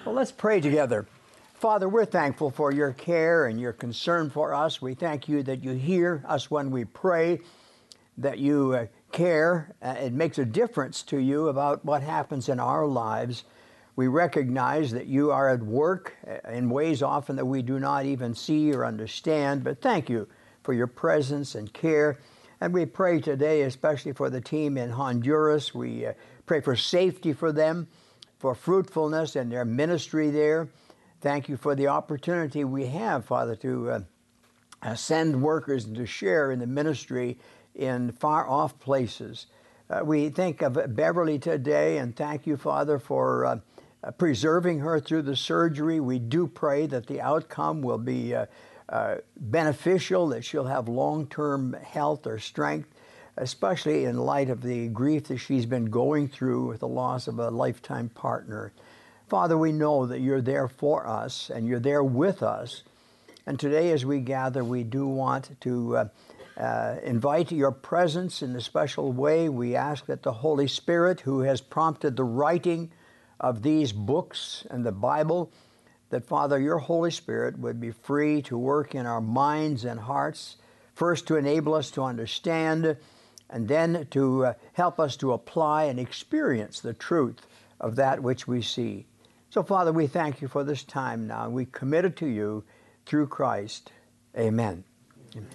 Well, let's pray together. Father, we're thankful for your care and your concern for us. We thank you that you hear us when we pray, that you care. It makes a difference to you about what happens in our lives. We recognize that you are at work in ways often that we do not even see or understand, but thank you for your presence and care. And we pray today, especially for the team in Honduras. We pray for safety for them, for fruitfulness in their ministry there. Thank you for the opportunity we have, Father, to send workers and to share in the ministry in far-off places. We think of Beverly today, and thank you, Father, for preserving her through the surgery. We do pray that the outcome will be beneficial, that she'll have long-term health or strength, especially in light of the grief that she's been going through with the loss of a lifetime partner. Father, we know that you're there for us and you're there with us. And today as we gather, we do want to invite your presence in a special way. We ask that the Holy Spirit, who has prompted the writing of these books and the Bible, that, Father, your Holy Spirit would be free to work in our minds and hearts, first to enable us to understand, and then to help us to apply and experience the truth of that which we see. So, Father, we thank you for this time now. We commit it to you through Christ. Amen. Amen.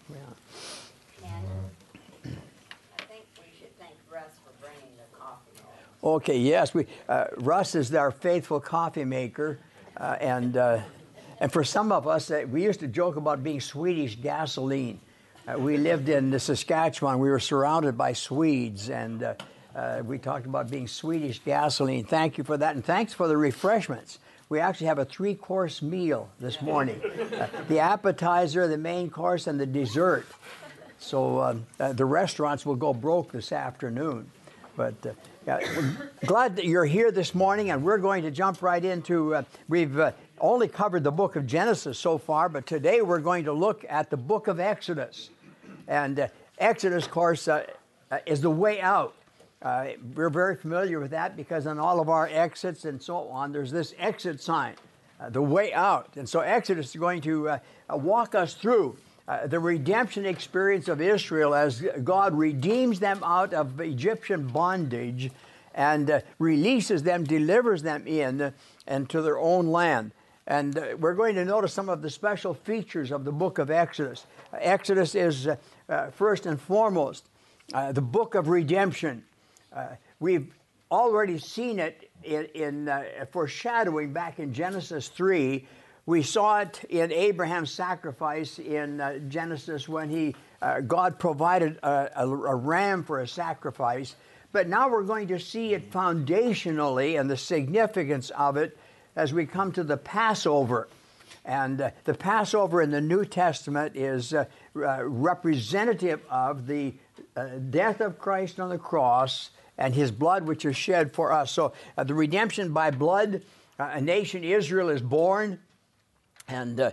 And I think we should thank Russ for bringing the coffee. Okay, yes. Russ is our faithful coffee maker. And for some of us, we used to joke about being Swedish gasoline. We lived in Saskatchewan. We were surrounded by Swedes, and we talked about being Swedish gasoline. Thank you for that, and thanks for the refreshments. We actually have a 3-course meal this morning. The appetizer, the main course, and the dessert. So the restaurants will go broke this afternoon. But we're glad that you're here this morning, and we're going to jump right into, we've only covered the book of Genesis so far, but today we're going to look at the book of Exodus. And Exodus, of course, is the way out. We're very familiar with that because on all of our exits and so on, there's this exit sign, the way out. And so Exodus is going to walk us through the redemption experience of Israel as God redeems them out of Egyptian bondage and releases them, delivers them in and to their own land. And we're going to notice some of the special features of the book of Exodus. Exodus is, first and foremost, the book of redemption. We've already seen it in foreshadowing back in Genesis 3. We saw it in Abraham's sacrifice in Genesis when God provided a ram for a sacrifice. But now we're going to see it foundationally and the significance of it as we come to the Passover. And the Passover in the New Testament is representative of the death of Christ on the cross and his blood which is shed for us. So the redemption by blood, a nation, Israel, is born. And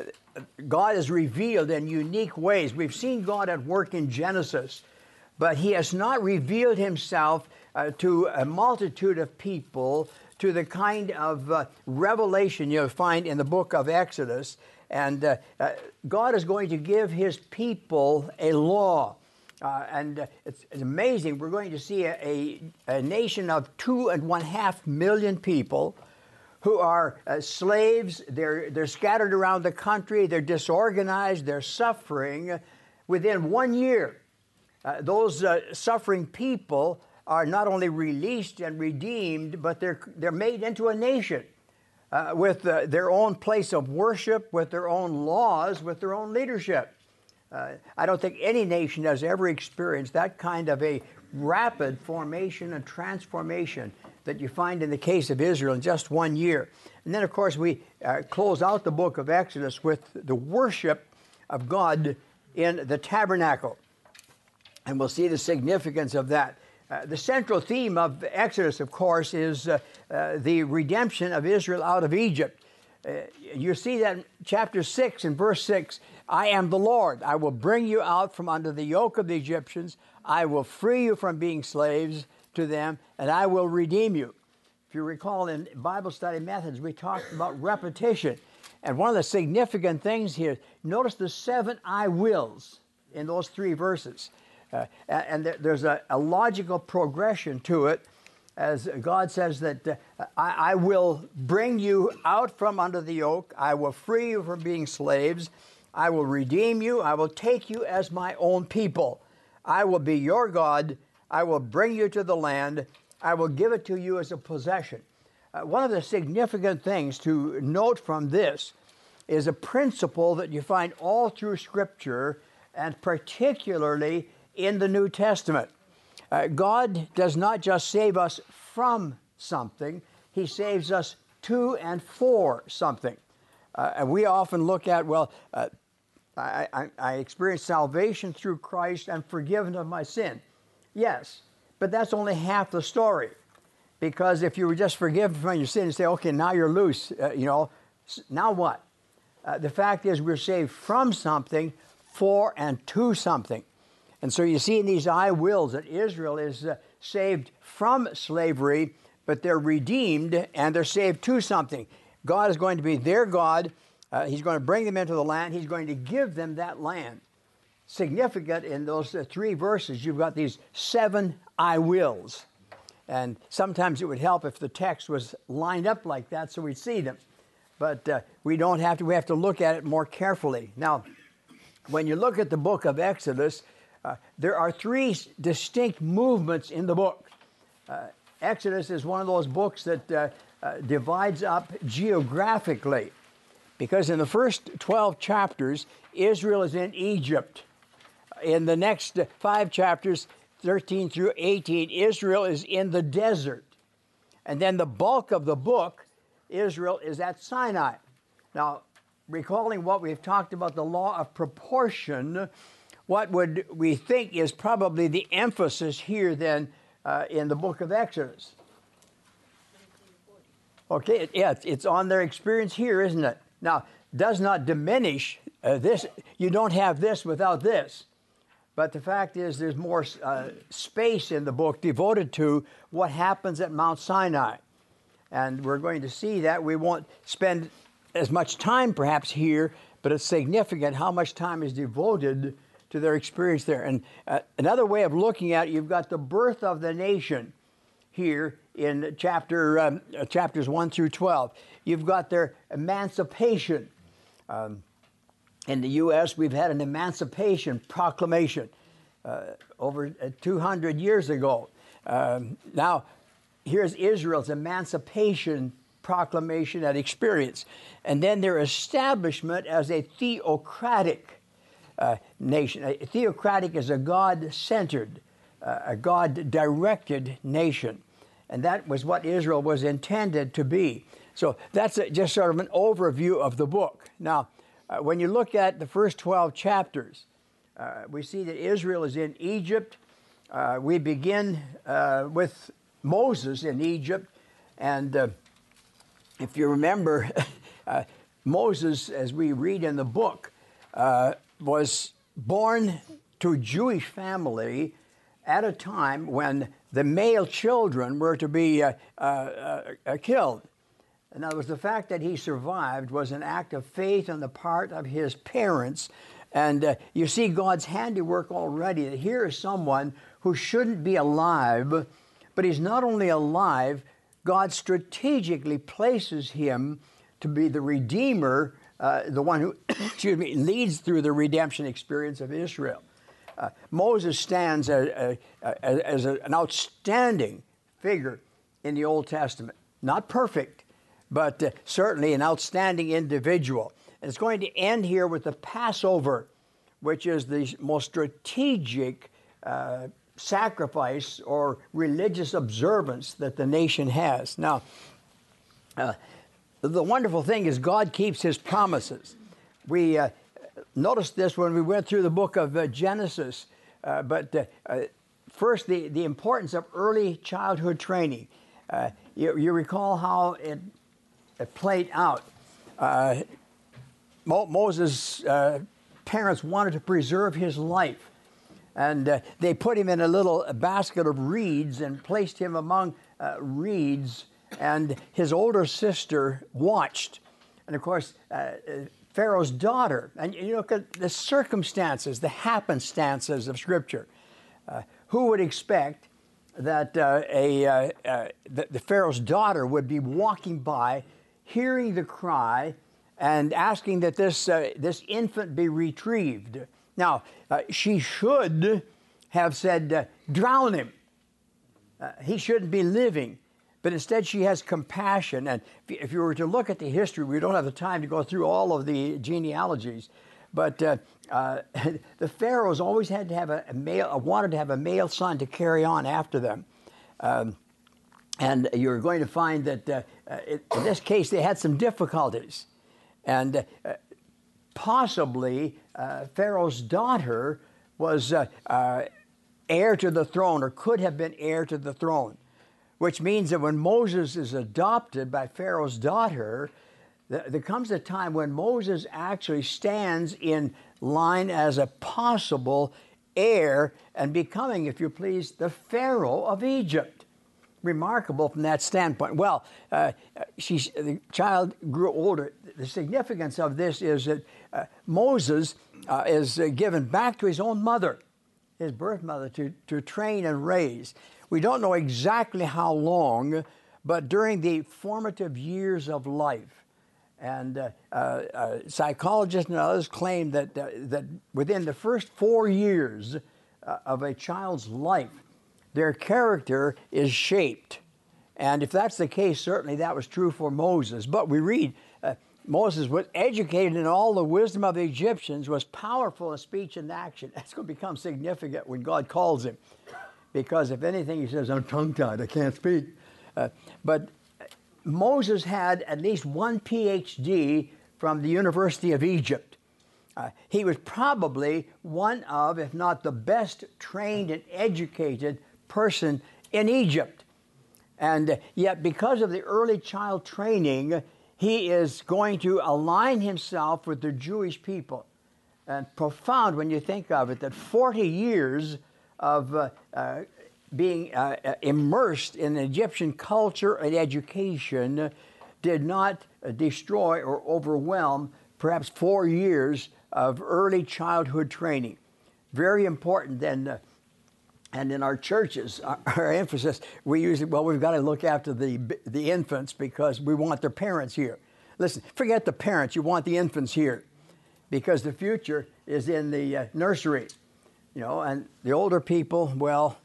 God is revealed in unique ways. We've seen God at work in Genesis, but he has not revealed himself to a multitude of people to the kind of revelation you'll find in the book of Exodus. And God is going to give his people a law. And it's amazing. We're going to see a nation of 2.5 million people who are slaves. They're scattered around the country. They're disorganized. They're suffering. Within 1 year, those suffering people are not only released and redeemed, but they're made into a nation with their own place of worship, with their own laws, with their own leadership. I don't think any nation has ever experienced that kind of a rapid formation and transformation that you find in the case of Israel in just 1 year. And then, of course, we close out the book of Exodus with the worship of God in the tabernacle. And we'll see the significance of that. The central theme of Exodus, of course, is the redemption of Israel out of Egypt. You see that in chapter 6 and verse 6. I am the Lord. I will bring you out from under the yoke of the Egyptians. I will free you from being slaves to them, and I will redeem you. If you recall, in Bible study methods, we talked about repetition. And one of the significant things here, notice the 7 I wills in those 3 verses. And there's a logical progression to it, as God says that I will bring you out from under the yoke. I will free you from being slaves. I will redeem you. I will take you as my own people. I will be your God. I will bring you to the land. I will give it to you as a possession. One of the significant things to note from this is a principle that you find all through Scripture, and particularly in the New Testament. God does not just save us from something, He saves us to and for something. And we often look at, well, I experienced salvation through Christ and forgiven of my sin. Yes, but that's only half the story. Because if you were just forgiven from your sin and say, okay, now you're loose, now what? The fact is we're saved from something, for and to something. And so you see in these I wills that Israel is saved from slavery, but they're redeemed and they're saved to something. God is going to be their God. He's going to bring them into the land. He's going to give them that land. Significant in those 3 verses, you've got these 7 I wills. And sometimes it would help if the text was lined up like that so we'd see them. But we don't have to. We have to look at it more carefully. Now, when you look at the book of Exodus, there are 3 distinct movements in the book. Exodus is one of those books that divides up geographically, because in the first 12 chapters, Israel is in Egypt. In the next 5 chapters, 13 through 18, Israel is in the desert. And then the bulk of the book, Israel is at Sinai. Now, recalling what we've talked about, the law of proportion, what would we think is probably the emphasis here then in the book of Exodus? Okay, yeah, it's on their experience here, isn't it? Now, does not diminish this. You don't have this without this. But the fact is there's more space in the book devoted to what happens at Mount Sinai. And we're going to see that. We won't spend as much time perhaps here, but it's significant how much time is devoted to their experience there. And another way of looking at it, you've got the birth of the nation here in chapters 1 through 12. You've got their emancipation. In the U.S., we've had an Emancipation Proclamation over 200 years ago. Now, here's Israel's Emancipation Proclamation and experience. And then their establishment as a theocratic nation. Theocratic is a God-centered, a God-directed nation. And that was what Israel was intended to be. So that's just sort of an overview of the book. Now, when you look at the first 12 chapters, we see that Israel is in Egypt. We begin with Moses in Egypt. And if you remember, Moses, as we read in the book, was born to a Jewish family at a time when the male children were to be killed. In other words, the fact that he survived was an act of faith on the part of his parents. And you see God's handiwork already. That here is someone who shouldn't be alive, but he's not only alive, God strategically places him to be the Redeemer, the one who leads through the redemption experience of Israel. Moses stands as an outstanding figure in the Old Testament. Not perfect, but certainly an outstanding individual. And it's going to end here with the Passover, which is the most strategic sacrifice or religious observance that the nation has. Now, the wonderful thing is God keeps His promises. We noticed this when we went through the book of Genesis, but first the importance of early childhood training. You recall how it played out. Moses' parents wanted to preserve his life, and they put him in a little basket of reeds and placed him among reeds and his older sister watched. And of course, Pharaoh's daughter, and you look at the circumstances, the happenstances of Scripture. Who would expect that the Pharaoh's daughter would be walking by, hearing the cry, and asking that this infant be retrieved? Now, she should have said, drown him. He shouldn't be living. But instead, she has compassion. And if you were to look at the history, we don't have the time to go through all of the genealogies. But the pharaohs always had to have a male, wanted to have a male son to carry on after them. And you're going to find that in this case, they had some difficulties. And possibly Pharaoh's daughter was heir to the throne, or could have been heir to the throne. Which means that when Moses is adopted by Pharaoh's daughter, there comes a time when Moses actually stands in line as a possible heir and becoming, if you please, the Pharaoh of Egypt. Remarkable from that standpoint. Well, the child grew older. The significance of this is that Moses is given back to his own mother, his birth mother, to train and raise. We don't know exactly how long, but during the formative years of life. And psychologists and others claim that within the first 4 years of a child's life, their character is shaped. And if that's the case, certainly that was true for Moses. But we read Moses was educated in all the wisdom of the Egyptians, was powerful in speech and action. That's going to become significant when God calls him. Because if anything, he says, I'm tongue-tied, I can't speak. But Moses had at least one PhD from the University of Egypt. He was probably one of, if not the best trained and educated person in Egypt. And yet, because of the early child training, he is going to align himself with the Jewish people. And profound when you think of it, that 40 years of being immersed in Egyptian culture and education did not destroy or overwhelm perhaps 4 years of early childhood training. Very important then. And in our churches, our emphasis, we usually, we've got to look after the infants because we want their parents here. Listen, forget the parents, you want the infants here because the future is in the nursery. You know, and the older people, well,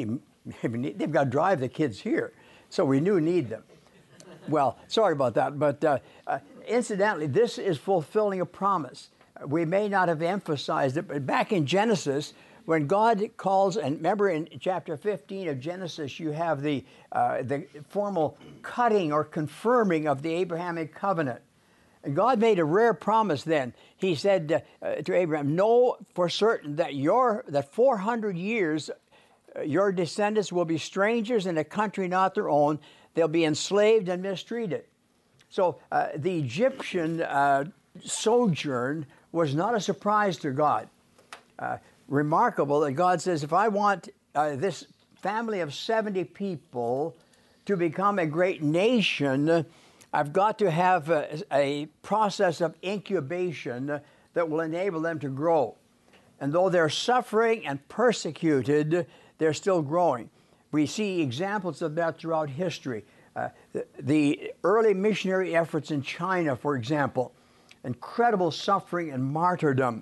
they've got to drive the kids here, so we do need them. Well, sorry about that, but incidentally, this is fulfilling a promise. We may not have emphasized it, but back in Genesis, when God calls, and remember in chapter 15 of Genesis, you have the formal cutting or confirming of the Abrahamic covenant. And God made a rare promise then. He said to Abraham, know for certain that 400 years your descendants will be strangers in a country not their own. They'll be enslaved and mistreated. So the Egyptian sojourn was not a surprise to God. Remarkable that God says, if I want this family of 70 people to become a great nation, I've got to have a process of incubation that will enable them to grow. And though they're suffering and persecuted, they're still growing. We see examples of that throughout history. The early missionary efforts in China, for example, incredible suffering and martyrdom.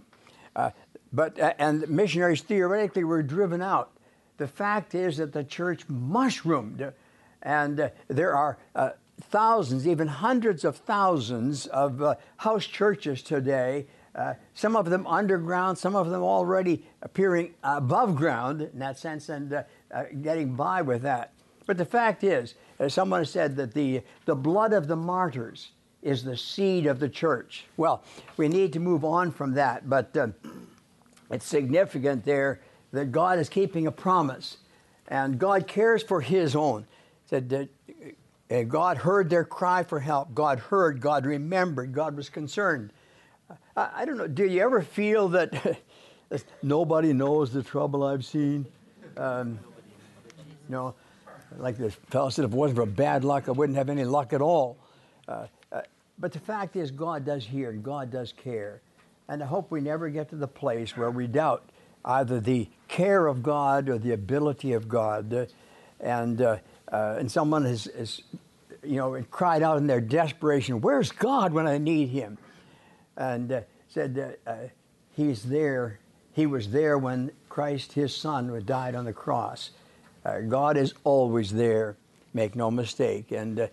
And missionaries theoretically were driven out. The fact is that the church mushroomed, and there are thousands, even hundreds of thousands of house churches today, some of them underground, some of them already appearing above ground in that sense and getting by with that. But the fact is, as someone said, that the blood of the martyrs is the seed of the church. Well, we need to move on from that, but it's significant there that God is keeping a promise, and God cares for His own. Said that God heard their cry for help. God heard, God remembered, God was concerned. I don't know, do you ever feel that nobody knows the trouble I've seen? No. Like the fellow said, if it wasn't for bad luck, I wouldn't have any luck at all. But the fact is, God does hear and God does care. And I hope we never get to the place where we doubt either the care of God or the ability of God. And someone has cried out in their desperation, "Where's God when I need Him?" And said, He's there. He was there when Christ, His Son, died on the cross. God is always there. Make no mistake. And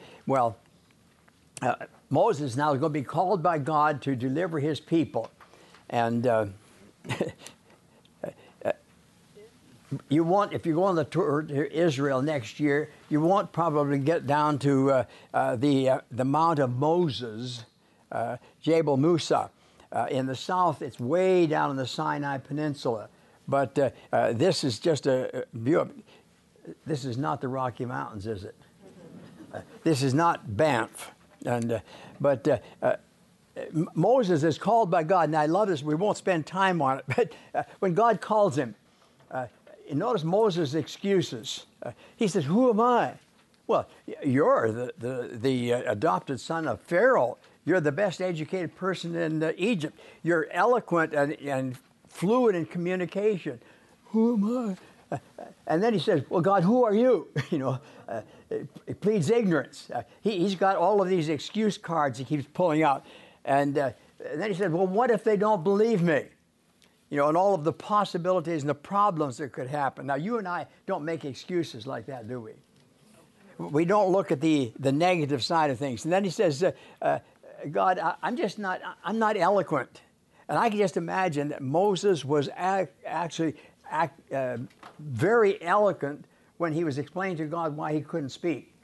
Moses now is going to be called by God to deliver his people. And you won't, if you go on the tour to Israel next year, you won't probably get down to the Mount of Moses, Jabal Musa. In the south, it's way down in the Sinai Peninsula. But this is just a view of, this is not the Rocky Mountains, is it? This is not Banff. But Moses is called by God. And I love this. We won't spend time on it. But when God calls him, notice Moses' excuses. He says, "Who am I?" Well, you're the adopted son of Pharaoh. You're the best educated person in Egypt. You're eloquent and fluent in communication. Who am I? And then he says, "Well, God, who are you?" He pleads ignorance. He's got all of these excuse cards he keeps pulling out. And then he said, "Well, what if they don't believe me?" And all of the possibilities and the problems that could happen. Now, you and I don't make excuses like that, do we? We don't look at the negative side of things. And then he says, "God, I'm not eloquent." And I can just imagine that Moses was actually very eloquent when he was explaining to God why he couldn't speak.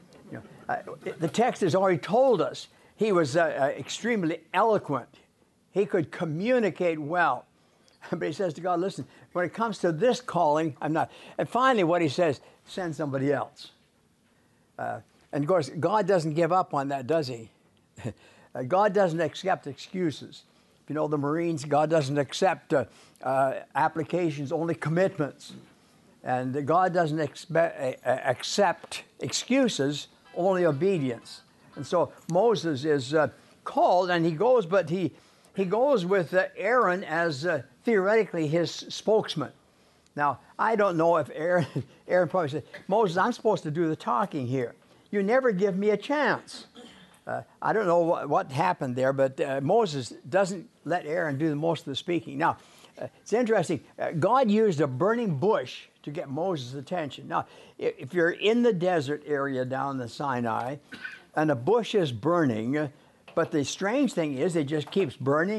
The text has already told us he was extremely eloquent. He could communicate well. But he says to God, "Listen, when it comes to this calling, I'm not." And finally what he says, "Send somebody else." And of course, God doesn't give up on that, does he? God doesn't accept excuses. If you know the Marines, God doesn't accept applications, only commitments. And God doesn't accept excuses, only obedience. And so Moses is called, and he goes, but he goes with Aaron as theoretically his spokesman. Now, I don't know if Aaron probably said, "Moses, I'm supposed to do the talking here. You never give me a chance." I don't know what happened there, but Moses doesn't let Aaron do most of the speaking. Now, it's interesting. God used a burning bush to get Moses' attention. Now, if you're in the desert area down the Sinai, and a bush is burning, but the strange thing is it just keeps burning,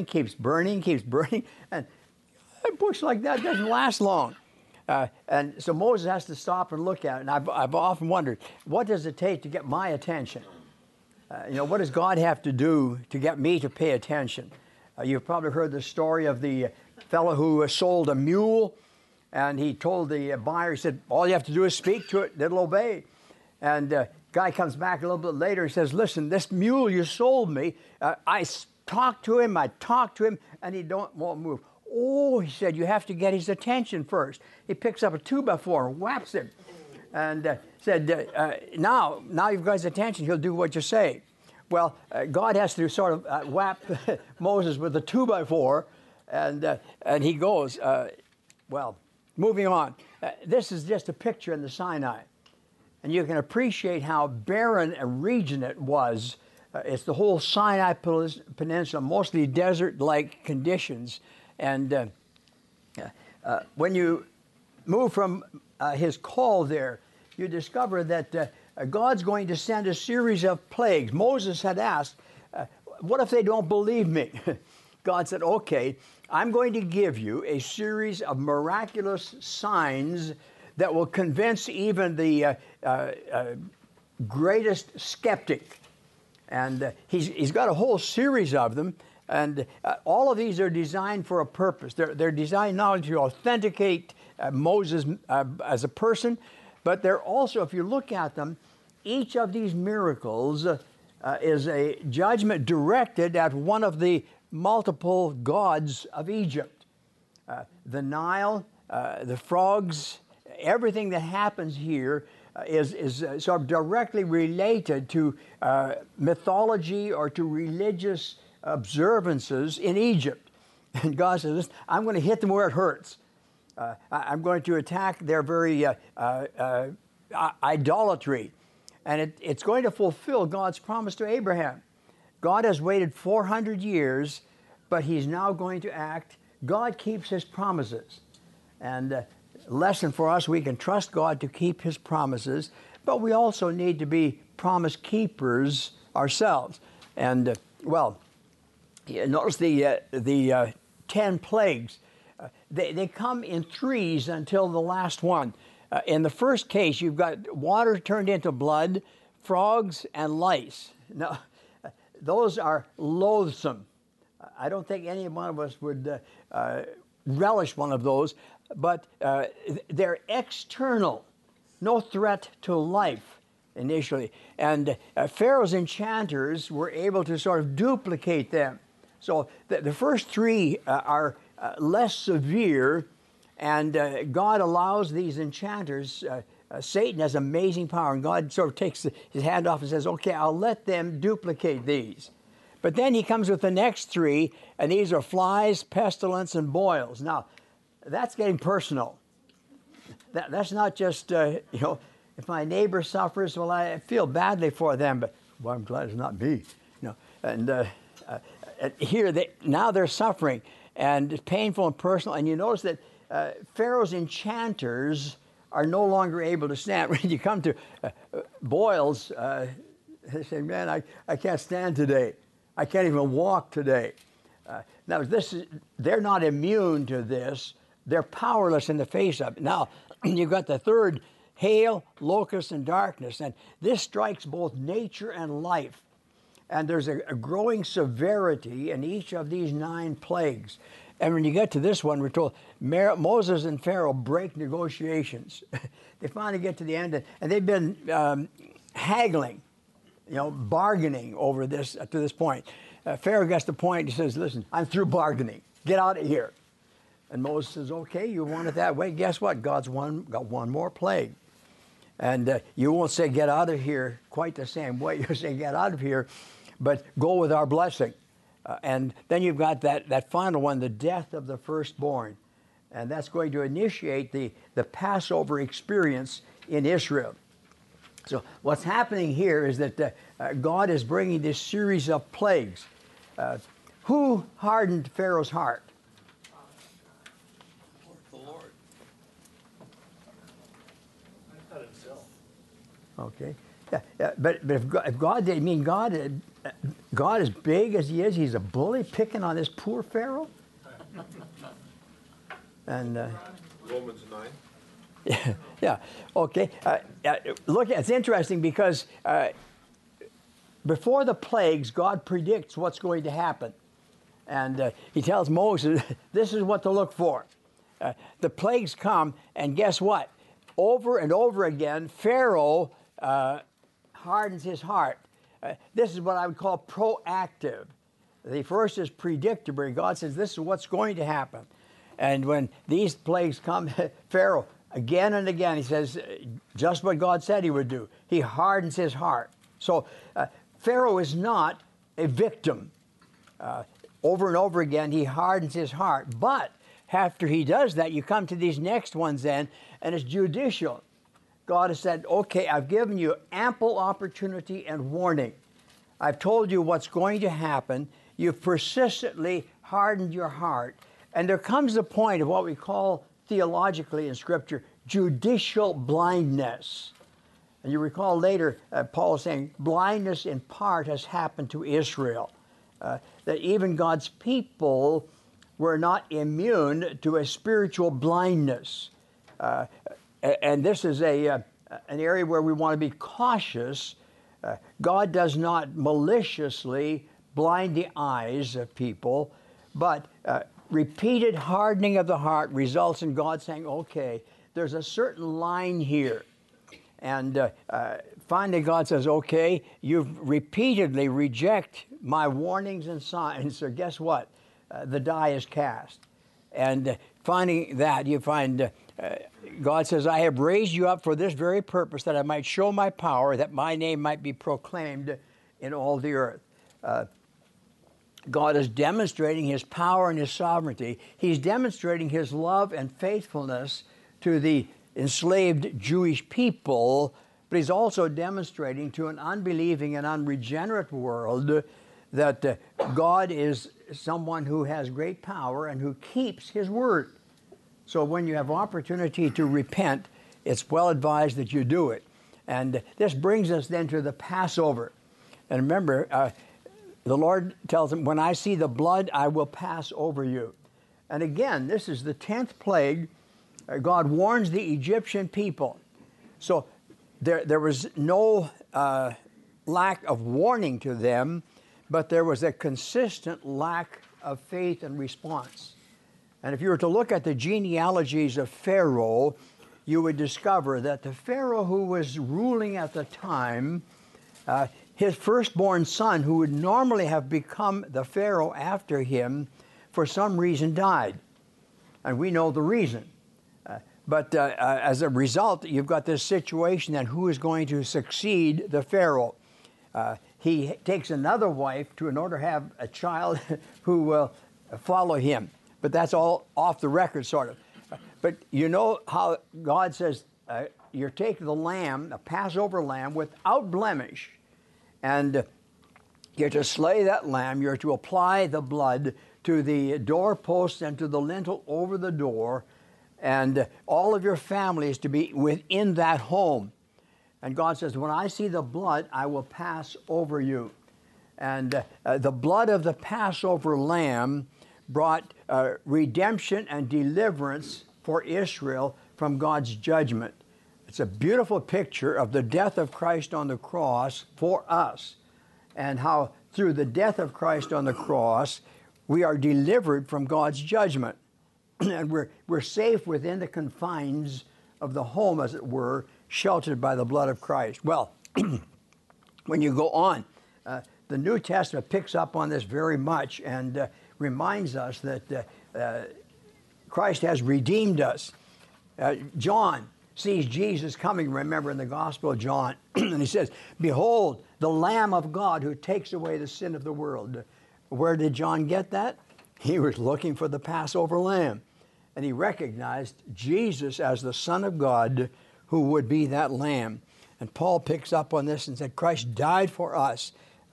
and a bush like that doesn't last long. And so Moses has to stop and look at it. And I've often wondered, what does it take to get my attention? What does God have to do to get me to pay attention? You've probably heard the story of the fellow who sold a mule, and he told the buyer, he said, "All you have to do is speak to it, it'll obey." And guy comes back a little bit later, he says, "Listen, this mule you sold me, I talked to him, and he won't move." "Oh," he said, "you have to get his attention first." He picks up a 2x4 and whaps him. And said, now you've got his attention, he'll do what you say. Well, God has to sort of whap Moses with a 2x4, and he goes. Moving on. This is just a picture in the Sinai. And you can appreciate how barren a region it was. It's the whole Sinai Peninsula, mostly desert-like conditions. And when you move from his call there, you discover that God's going to send a series of plagues. Moses had asked, "What if they don't believe me?" God said, "Okay, I'm going to give you a series of miraculous signs that will convince even the greatest skeptic." And he's got a whole series of them. And all of these are designed for a purpose. They're designed not only to authenticate Moses as a person, but they're also, if you look at them, each of these miracles is a judgment directed at one of the multiple gods of Egypt. The Nile, the frogs, everything that happens here is sort of directly related to mythology or to religious observances in Egypt. And God says, listen, I'm going to hit them where it hurts. I'm going to attack their very idolatry. And it's going to fulfill God's promise to Abraham. God has waited 400 years, but he's now going to act. God keeps his promises. And lesson for us, we can trust God to keep his promises, but we also need to be promise keepers ourselves. And, well, notice the 10 plagues. They come in threes until the last one. In the first case, you've got water turned into blood, frogs, and lice. Now, those are loathsome. I don't think any one of us would relish one of those, but they're external, no threat to life initially. And Pharaoh's enchanters were able to sort of duplicate them. So the first three are less severe, and God allows these enchanters. Satan has amazing power, and God sort of takes his hand off and says, okay, I'll let them duplicate these. But then he comes with the next three, and these are flies, pestilence, and boils. Now, that's getting personal. That's not just, if my neighbor suffers, well, I feel badly for them, but, well, I'm glad it's not me. And here, now they're suffering, and it's painful and personal. And you notice that Pharaoh's enchanters are no longer able to stand. When you come to boils, they say, man, I can't stand today. I can't even walk today. Now, they're not immune to this. They're powerless in the face of it. Now, you've got the third, hail, locusts, and darkness. And this strikes both nature and life. And there's a growing severity in each of these 9 plagues. And when you get to this one, we're told Moses and Pharaoh break negotiations. They finally get to the end, and they've been haggling, bargaining over this to this point. Pharaoh gets the point. He says, listen, I'm through bargaining. Get out of here. And Moses says, okay, you want it that way. Guess what? God's got one more plague. And you won't say get out of here quite the same way. You say get out of here, but go with our blessing. And then you've got that final one, the death of the firstborn. And that's going to initiate the Passover experience in Israel. So what's happening here is that God is bringing this series of plagues. Who hardened Pharaoh's heart? The Lord. Not himself. Okay. Yeah, but if God did, God is big as he is, he's a bully picking on this poor Pharaoh? And Romans 9. yeah, okay. Look, it's interesting because before the plagues, God predicts what's going to happen. And he tells Moses, this is what to look for. The plagues come, and guess what? Over and over again, Pharaoh hardens his heart. This is what I would call proactive. The first is predictable. God says, this is what's going to happen. And when these plagues come, Pharaoh, again and again, he says, just what God said he would do. He hardens his heart. So Pharaoh is not a victim. Over and over again, he hardens his heart. But after he does that, you come to these next ones then, and it's judicial. God has said, okay, I've given you ample opportunity and warning. I've told you what's going to happen. You've persistently hardened your heart. And there comes a point of what we call theologically in Scripture, judicial blindness. And you recall later, Paul saying, blindness in part has happened to Israel. That even God's people were not immune to a spiritual blindness. And this is an area where we want to be cautious. God does not maliciously blind the eyes of people, but repeated hardening of the heart results in God saying, okay, there's a certain line here. And finally God says, okay, you've repeatedly reject my warnings and signs, so guess what? The die is cast. And finding that, you find God says, I have raised you up for this very purpose, that I might show my power, that my name might be proclaimed in all the earth. God is demonstrating his power and his sovereignty. He's demonstrating his love and faithfulness to the enslaved Jewish people, but he's also demonstrating to an unbelieving and unregenerate world that God is someone who has great power and who keeps his word. So when you have opportunity to repent, it's well advised that you do it. And this brings us then to the Passover. And remember, the Lord tells him, when I see the blood, I will pass over you. And again, this is the 10th plague. God warns the Egyptian people. So there was no lack of warning to them, but there was a consistent lack of faith and response. And if you were to look at the genealogies of Pharaoh, you would discover that the Pharaoh who was ruling at the time, his firstborn son, who would normally have become the Pharaoh after him, for some reason died. And we know the reason. But as a result, you've got this situation that who is going to succeed the Pharaoh? He takes another wife in order to have a child who will follow him. But that's all off the record, sort of. But you know how God says, you're taking the lamb, a Passover lamb, without blemish, and you're to slay that lamb. You're to apply the blood to the doorpost and to the lintel over the door, and all of your family is to be within that home. And God says, when I see the blood, I will pass over you. And the blood of the Passover lamb brought redemption and deliverance for Israel from God's judgment. It's a beautiful picture of the death of Christ on the cross for us, and how through the death of Christ on the cross, we are delivered from God's judgment. And we're safe within the confines of the home, as it were, sheltered by the blood of Christ. Well, when you go on, the New Testament picks up on this very much and reminds us that Christ has redeemed us. John sees Jesus coming, remember, in the Gospel of John, and he says, behold, the Lamb of God who takes away the sin of the world. Where did John get that? He was looking for the Passover lamb, and he recognized Jesus as the Son of God who would be that lamb. And Paul picks up on this and said, Christ died for us.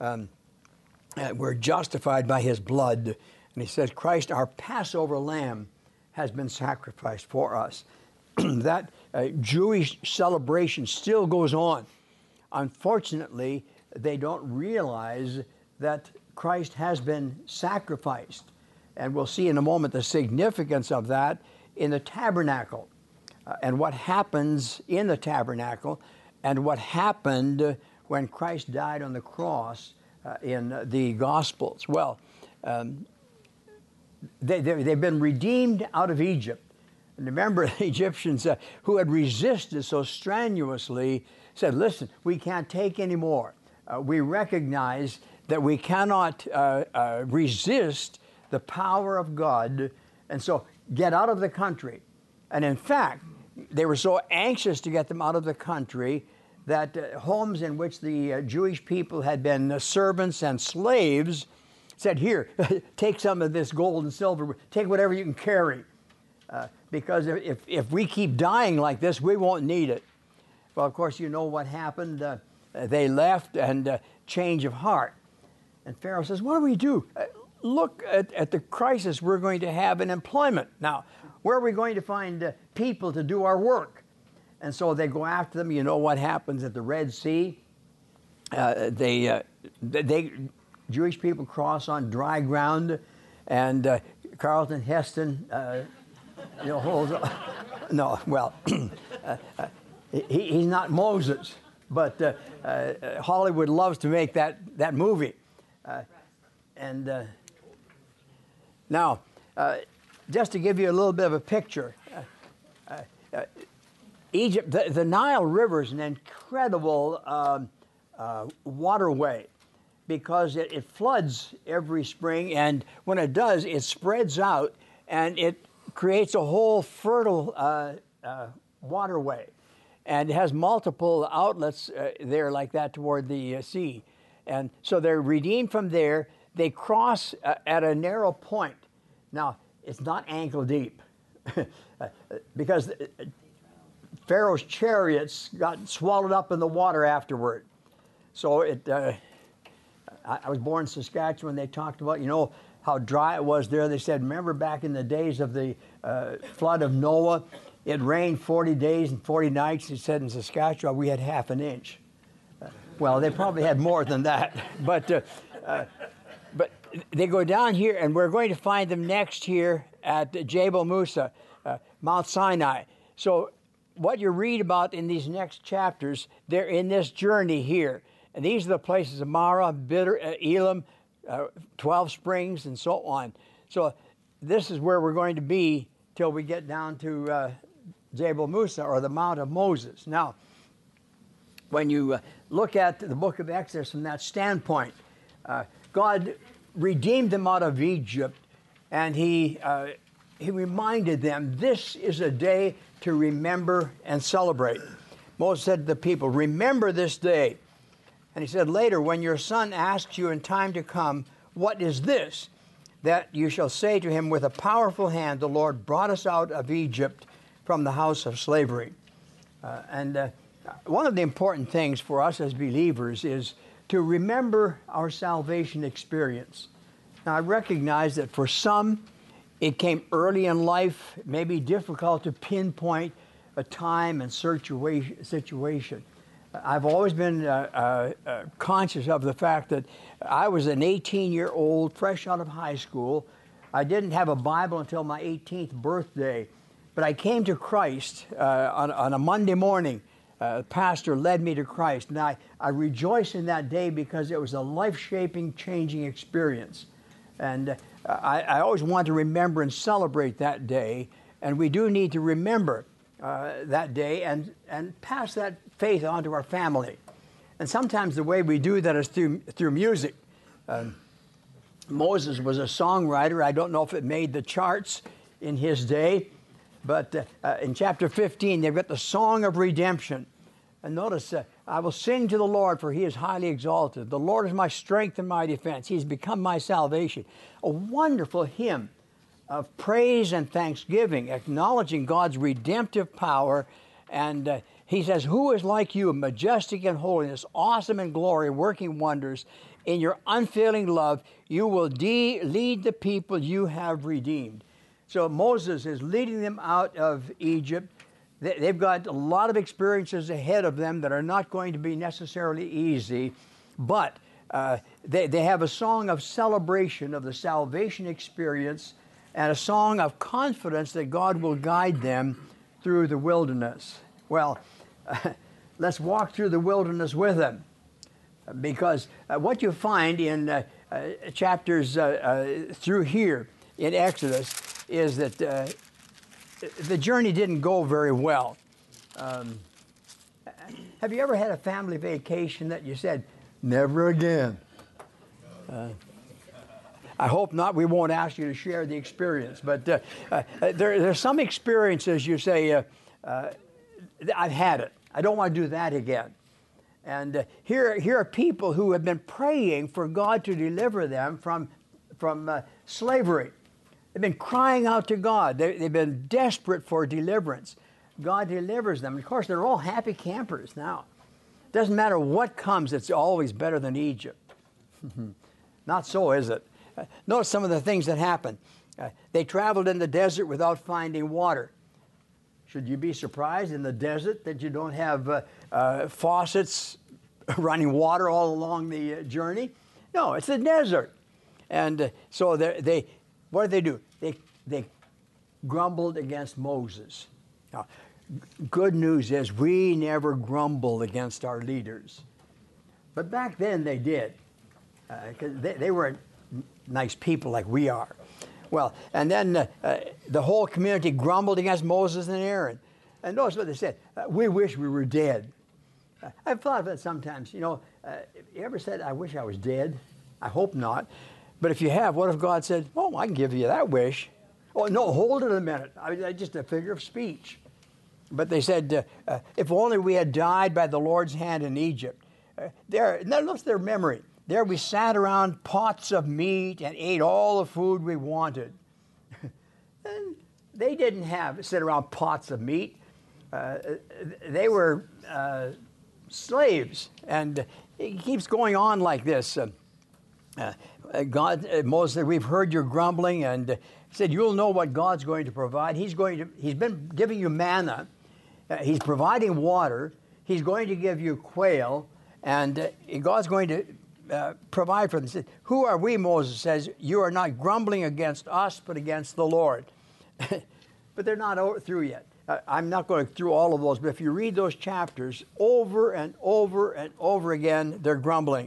We're justified by his blood. And he says, Christ, our Passover lamb, has been sacrificed for us. That Jewish celebration still goes on. Unfortunately, they don't realize that Christ has been sacrificed. And we'll see in a moment the significance of that in the tabernacle, and what happens in the tabernacle, and what happened when Christ died on the cross in the Gospels. Well, they've been redeemed out of Egypt. And remember, the Egyptians who had resisted so strenuously said, listen, we can't take any more. We recognize that we cannot resist the power of God, and so get out of the country. And in fact, they were so anxious to get them out of the country that homes in which the Jewish people had been servants and slaves said, here, take some of this gold and silver, take whatever you can carry, because if we keep dying like this, we won't need it. Well, of course, you know what happened. They left, and change of heart. And Pharaoh says, what do we do? Look at the crisis we're going to have in employment. Now, where are we going to find people to do our work? And so they go after them. You know what happens at the Red Sea? Jewish people cross on dry ground, and Charlton Heston, holds. No, well, he's not Moses, but Hollywood loves to make that movie. Now, just to give you a little bit of a picture, Egypt, the Nile River is an incredible waterway, because it floods every spring, and when it does, it spreads out, and it creates a whole fertile waterway, and it has multiple outlets there like that toward the sea. And so they're redeemed from there. They cross at a narrow point. Now, it's not ankle deep because Pharaoh's chariots got swallowed up in the water afterward. So I was born in Saskatchewan. They talked about, how dry it was there. They said, remember back in the days of the flood of Noah, it rained 40 days and 40 nights. He said in Saskatchewan we had half an inch. Well, they probably had more than that. But they go down here, and we're going to find them next here at Jabal Musa, Mount Sinai. So what you read about in these next chapters, they're in this journey here. And these are the places of Marah, Elam, 12 Springs, and so on. So this is where we're going to be till we get down to Jabal Musa, or the Mount of Moses. Now, when you look at the book of Exodus from that standpoint, God redeemed them out of Egypt, and he reminded them, this is a day to remember and celebrate. Moses said to the people, remember this day. And he said later, when your son asks you in time to come, what is this? That you shall say to him, with a powerful hand the Lord brought us out of Egypt from the house of slavery. One of the important things for us as believers is to remember our salvation experience. Now, I recognize that for some, it came early in life. It may be difficult to pinpoint a time and situation. I've always been conscious of the fact that I was an 18-year-old, fresh out of high school. I didn't have a Bible until my 18th birthday, but I came to Christ on a Monday morning. The pastor led me to Christ, and I rejoice in that day because it was a life-shaping, changing experience. And I always want to remember and celebrate that day, and we do need to remember that day and pass that faith on to our family. And sometimes the way we do that is through music. Moses was a songwriter. I don't know if it made the charts in his day, but in chapter 15, they've got the Song of Redemption. And notice, I will sing to the Lord, for he is highly exalted. The Lord is my strength and my defense. He's become my salvation. A wonderful hymn of praise and thanksgiving, acknowledging God's redemptive power. And he says, who is like you, majestic in holiness, awesome in glory, working wonders? In your unfailing love, you will lead the people you have redeemed. So Moses is leading them out of Egypt. They've got a lot of experiences ahead of them that are not going to be necessarily easy, but they have a song of celebration of the salvation experience and a song of confidence that God will guide them through the wilderness. Well, let's walk through the wilderness with them, because what you find in chapters through here in Exodus is that the journey didn't go very well. Have you ever had a family vacation that you said, never again? I hope not. We won't ask you to share the experience. But there's some experiences you say, I've had it. I don't want to do that again. And here are people who have been praying for God to deliver them from slavery. They've been crying out to God. They've been desperate for deliverance. God delivers them. Of course, they're all happy campers now. Doesn't matter what comes, it's always better than Egypt. Not so, is it? Notice some of the things that happened. They traveled in the desert without finding water. Should you be surprised in the desert that you don't have faucets running water all along the journey? No, it's a desert. And so what did they do? They grumbled against Moses. Now, good news is we never grumble against our leaders. But back then they did. Because they weren't nice people like we are. Well, and then the whole community grumbled against Moses and Aaron. And notice what they said. We wish we were dead. I've thought of it sometimes. You ever said, I wish I was dead? I hope not. But if you have, what if God said, oh, I can give you that wish? Oh, no, hold it a minute. Just a figure of speech. But they said, if only we had died by the Lord's hand in Egypt. Now look at their memory. There we sat around pots of meat and ate all the food we wanted. And they didn't sit around pots of meat. They were slaves. And it keeps going on like this. Moses, we've heard your grumbling, and he said, you'll know what God's going to provide. He's been giving you manna. He's providing water. He's going to give you quail, and God's going to provide for them. He said, who are we, Moses says, you are not grumbling against us, but against the Lord. But they're not through yet. I'm not going through all of those, but if you read those chapters over and over and over again, they're grumbling.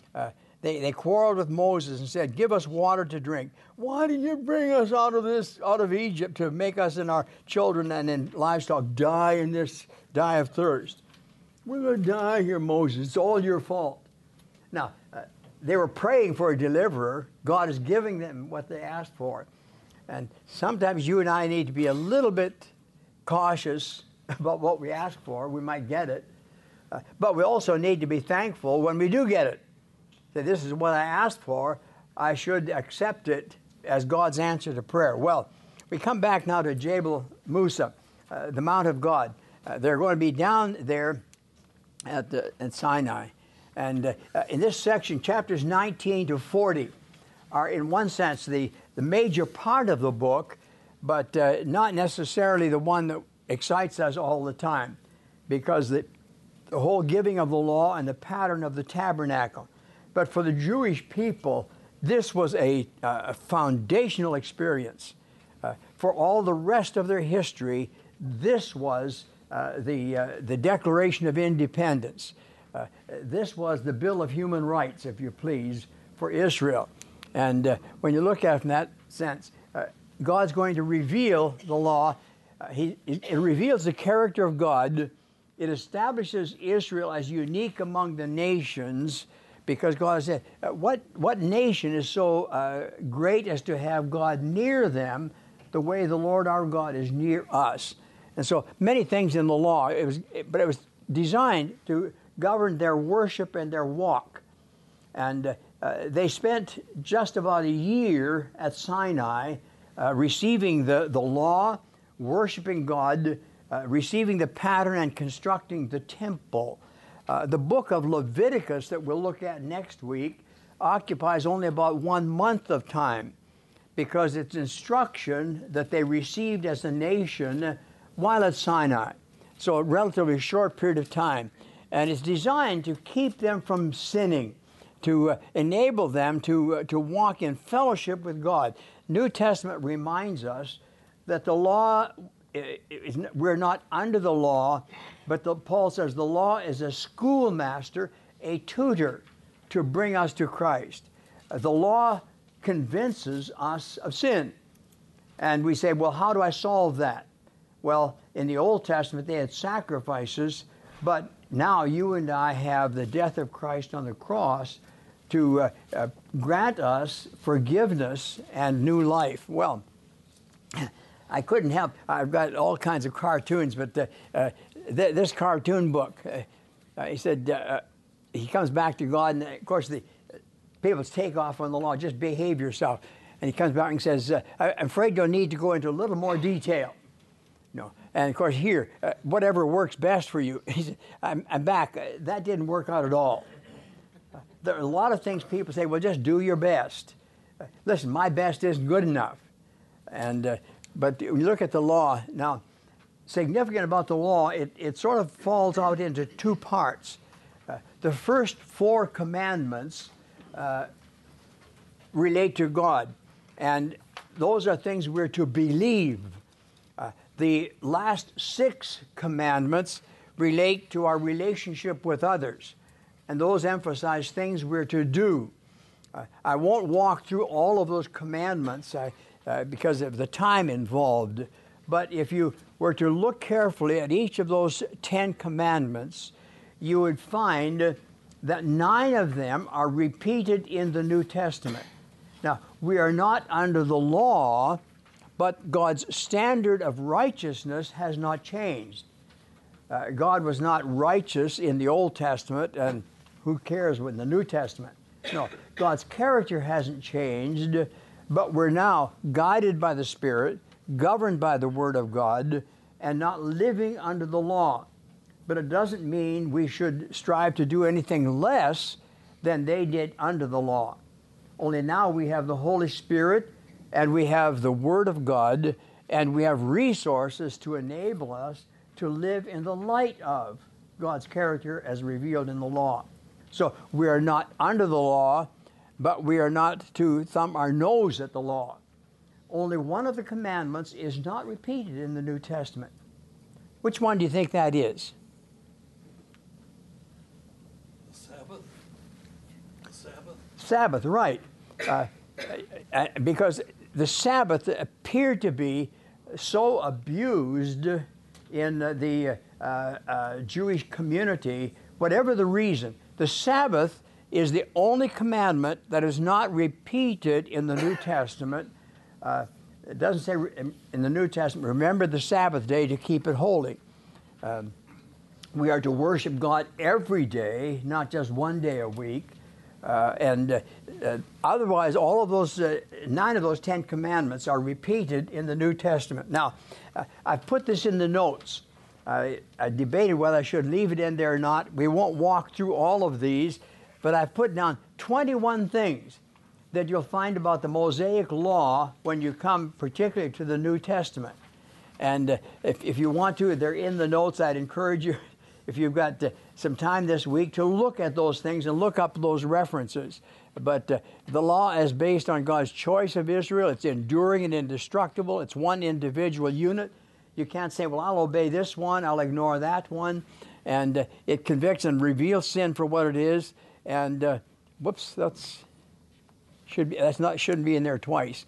They quarreled with Moses and said, give us water to drink. Why did you bring us out of Egypt to make us and our children and in livestock die of thirst? We're going to die here, Moses. It's all your fault. Now, they were praying for a deliverer. God is giving them what they asked for. And sometimes you and I need to be a little bit cautious about what we ask for. We might get it. But we also need to be thankful when we do get it. That this is what I asked for. I should accept it as God's answer to prayer. Well, we come back now to Jabal Musa, the Mount of God. They're going to be down there at Sinai. And in this section, chapters 19 to 40 are, in one sense, the major part of the book, but not necessarily the one that excites us all the time, because the whole giving of the law and the pattern of the tabernacle. But for the Jewish people, this was a foundational experience. For all the rest of their history, this was the Declaration of Independence. This was the Bill of Human Rights, if you please, for Israel. And when you look at it in that sense, God's going to reveal the law. It reveals the character of God. It establishes Israel as unique among the nations, because God said, what nation is so great as to have God near them the way the Lord our God is near us? And so many things in the law, but it was designed to govern their worship and their walk. And they spent just about a year at Sinai receiving the law, worshiping God, receiving the pattern and constructing the temple. The book of Leviticus that we'll look at next week occupies only about 1 month of time, because it's instruction that they received as a nation while at Sinai. So a relatively short period of time. And it's designed to keep them from sinning, to enable them to walk in fellowship with God. New Testament reminds us that the law, we're not under the law, but Paul says the law is a schoolmaster, a tutor to bring us to Christ. The law convinces us of sin. And we say, well, how do I solve that? Well, in the Old Testament, they had sacrifices, but now you and I have the death of Christ on the cross to grant us forgiveness and new life. Well, I couldn't help. I've got all kinds of cartoons, but this cartoon book, he said, he comes back to God, and of course the people's take off on the law, just behave yourself. And he comes back and says, I'm afraid you'll need to go into a little more detail. No. And of course here, whatever works best for you. He said, I'm back. That didn't work out at all. There are a lot of things people say, well, just do your best. Listen, my best isn't good enough. And but you look at the law. Now, significant about the law, it sort of falls out into 2 parts. The first 4 commandments relate to God, and those are things we're to believe. The last 6 commandments relate to our relationship with others, and those emphasize things we're to do. I won't walk through all of those commandments because of the time involved, but if you were to look carefully at each of those 10 commandments, you would find that 9 of them are repeated in the New Testament. Now, we are not under the law, But God's standard of righteousness has not changed. God was not righteous in the Old Testament, and who cares in the New Testament? No, God's character hasn't changed, but we're now guided by the Spirit, governed by the Word of God, and not living under the law. But it doesn't mean we should strive to do anything less than they did under the law. Only now we have the Holy Spirit, and we have the Word of God, and we have resources to enable us to live in the light of God's character as revealed in the law. So we are not under the law, but we are not to thumb our nose at the law. Only one of the commandments is not repeated in the New Testament. Which one do you think that is? The Sabbath. The Sabbath. Sabbath, right. Because the Sabbath appeared to be so abused in the Jewish community, whatever the reason. The Sabbath is the only commandment that is not repeated in the New Testament. It doesn't say in the New Testament, remember the Sabbath day to keep it holy. We are to worship God every day, not just one day a week. Otherwise, all of those, 9 of those 10 commandments are repeated in the New Testament. Now, I've put this in the notes. I debated whether I should leave it in there or not. We won't walk through all of these, but I've put down 21 things that you'll find about the Mosaic Law when you come particularly to the New Testament. And if you want to, they're in the notes. I'd encourage you, if you've got some time this week, to look at those things and look up those references. But the law is based on God's choice of Israel. It's enduring and indestructible. It's one individual unit. You can't say, well, I'll obey this one, I'll ignore that one. And it convicts and reveals sin for what it is. And whoops, shouldn't be in there twice.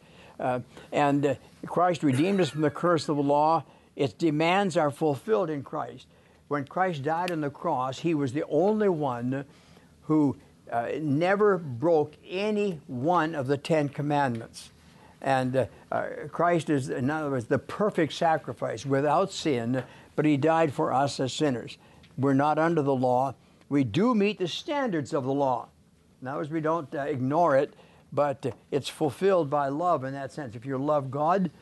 Christ redeemed us from the curse of the law. Its demands are fulfilled in Christ. When Christ died on the cross, he was the only one who never broke any one of the 10 commandments. And Christ is, in other words, the perfect sacrifice without sin, but he died for us as sinners. We're not under the law. We do meet the standards of the law. In other words, we don't ignore it, but it's fulfilled by love in that sense. If you love God,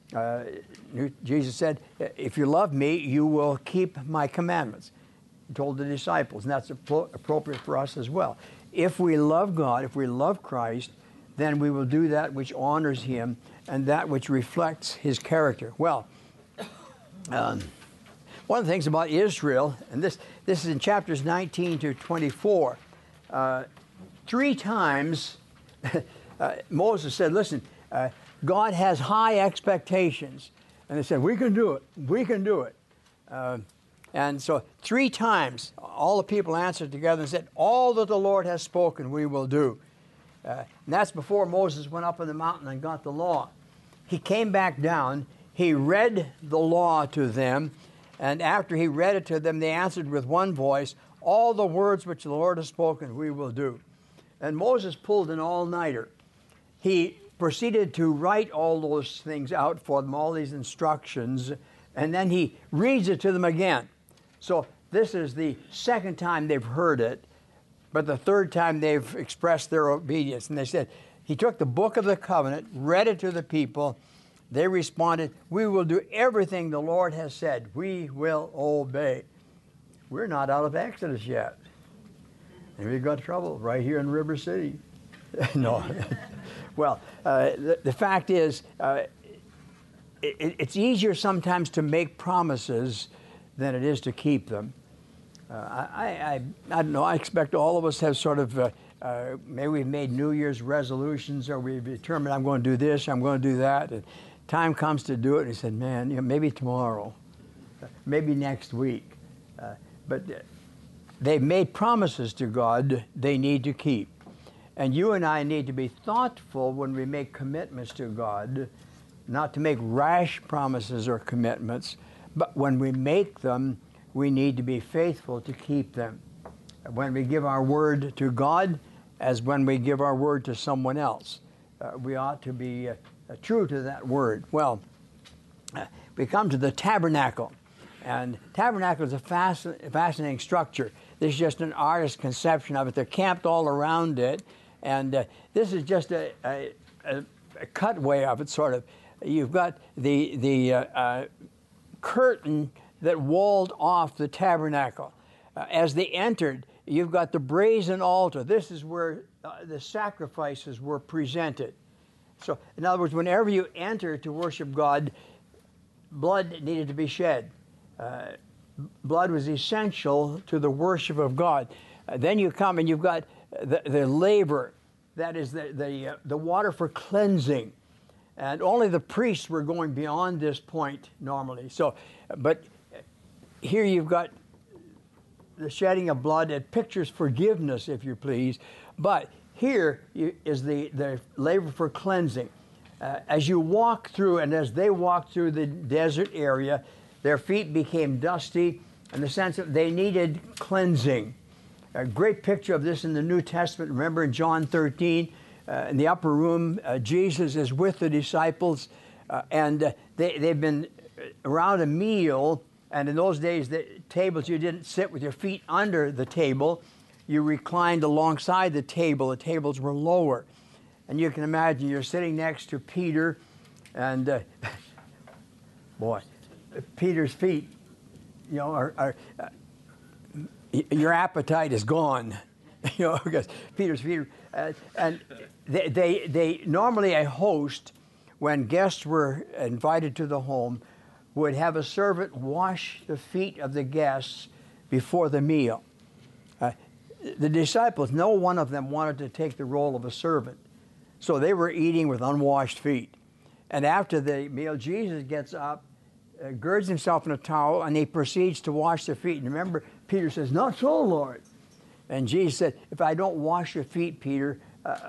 Jesus said, if you love me, you will keep my commandments. He told the disciples, and that's appropriate for us as well. If we love God, if we love Christ, then we will do that which honors him and that which reflects his character. Well, one of the things about Israel, and this is in chapters 19 to 24, 3 times Moses said, listen, God has high expectations. And they said, we can do it, we can do it. And so 3 times, all the people answered together and said, all that the Lord has spoken, we will do. And that's before Moses went up on the mountain and got the law. He came back down, he read the law to them, and after he read it to them, they answered with one voice, all the words which the Lord has spoken, we will do. And Moses pulled an all-nighter. He proceeded to write all those things out for them, all these instructions, and then he reads it to them again. So this is the 2nd time they've heard it, but the 3rd time they've expressed their obedience. And they said, he took the book of the covenant, read it to the people. They responded, we will do everything the Lord has said. We will obey. We're not out of Exodus yet. And we've got trouble right here in River City. No. Well, the fact is, it's easier sometimes to make promises than it is to keep them. I don't know, I expect all of us have sort of, maybe we've made New Year's resolutions, or we've determined I'm going to do this, I'm going to do that, and time comes to do it, and he said, man, maybe tomorrow, maybe next week. But they've made promises to God they need to keep. And you and I need to be thoughtful when we make commitments to God, not to make rash promises or commitments, but when we make them, we need to be faithful to keep them. When we give our word to God, as when we give our word to someone else, we ought to be true to that word. Well, we come to the tabernacle. And tabernacle is a fascinating structure. This is just an artist's conception of it. They're camped all around it. And this is just a cutaway of it, sort of. You've got the curtain that walled off the tabernacle. As they entered, you've got the brazen altar. This is where the sacrifices were presented. So, in other words, whenever you enter to worship God, blood needed to be shed. Blood was essential to the worship of God. Then you come and you've got the laver, that is the water for cleansing. And only the priests were going beyond this point normally. So, but here you've got the shedding of blood. It pictures forgiveness, if you please. But here is the laver for cleansing. As you walk through, and as they walked through the desert area, their feet became dusty in the sense that they needed cleansing. A great picture of this in the New Testament. Remember in John 13, in the upper room, Jesus is with the disciples, and they've been around a meal. And in those days, the tables, you didn't sit with your feet under the table. You reclined alongside the table. The tables were lower. And you can imagine you're sitting next to Peter, and boy, Peter's feet, you know, your appetite is gone, you know, because Peter's feet. And they normally, a host, when guests were invited to the home, would have a servant wash the feet of the guests before the meal. The disciples, no one of them wanted to take the role of a servant. So they were eating with unwashed feet. And after the meal, Jesus gets up, girds himself in a towel, and he proceeds to wash their feet. And remember, Peter says, "Not so, Lord." And Jesus said, "If I don't wash your feet, Peter,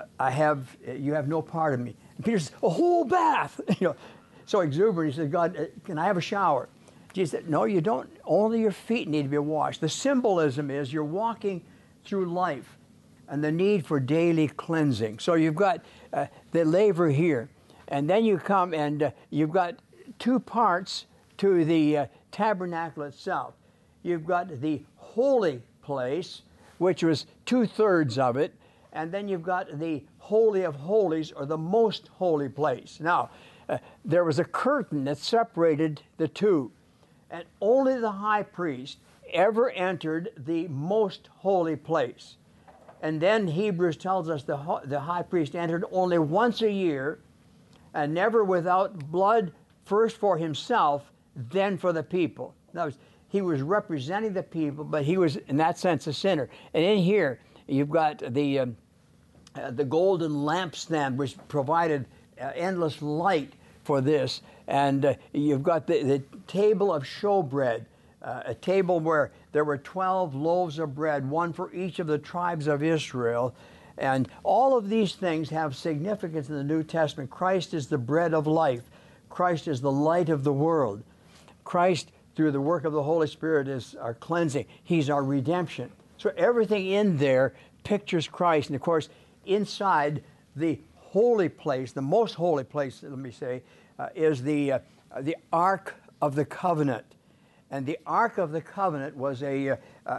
you have no part of me." And Peter says, "A whole bath." You know, so exuberant, he said, "God, can I have a shower?" Jesus said, "No, you don't. Only your feet need to be washed." The symbolism is you're walking through life and the need for daily cleansing. So you've got the laver here. And then you come and you've got two parts to the tabernacle itself. You've got the holy place, which was 2/3 of it. And then you've got the Holy of Holies, or the most holy place. Now, there was a curtain that separated the two. And only the high priest ever entered the most holy place. And then Hebrews tells us the high priest entered only once a year, and never without blood, first for himself, then for the people. In other words, he was representing the people, but he was, in that sense, a sinner. And in here, you've got the golden lampstand, which provided endless light for this. And you've got the table of showbread, a table where there were 12 loaves of bread, one for each of the tribes of Israel. And all of these things have significance in the New Testament. Christ is the bread of life. Christ is the light of the world. Christ, through the work of the Holy Spirit, is our cleansing. He's our redemption. So everything in there pictures Christ. And of course, inside the holy place, the most holy place, let me say, is the Ark of the Covenant. And the Ark of the Covenant was a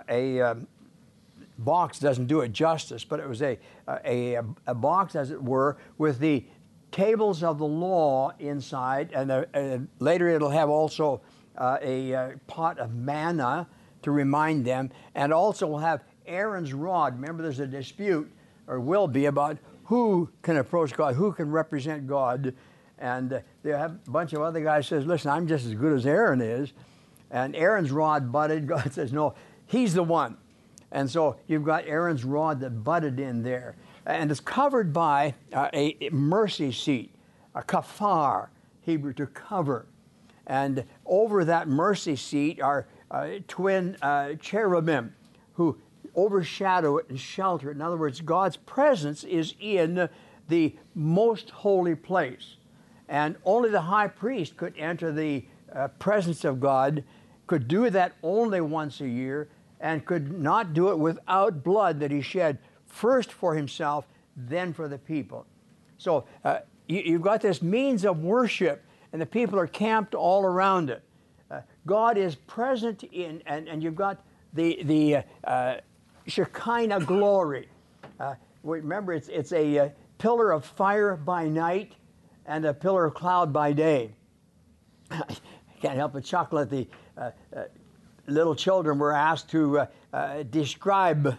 box, doesn't do it justice, but it was a box, as it were, with the tables of the law inside, and later it'll have also a pot of manna to remind them, and also will have Aaron's rod. Remember, there's a dispute, or will be, about who can approach God, who can represent God, and they have a bunch of other guys says, "Listen, I'm just as good as Aaron is." And Aaron's rod budded. God says, "No, he's the one." And so you've got Aaron's rod that budded in there. And it's covered by a mercy seat, a kafar, Hebrew, to cover. And over that mercy seat are twin cherubim who overshadow it and shelter it. In other words, God's presence is in the most holy place. And only the high priest could enter the presence of God, could do that only once a year, and could not do it without blood that he shed first for himself, then for the people. So you've got this means of worship, and the people are camped all around it. God is present in, and you've got the Shekinah glory. Remember, it's a pillar of fire by night and a pillar of cloud by day. I can't help but chuckle at the little children were asked to describe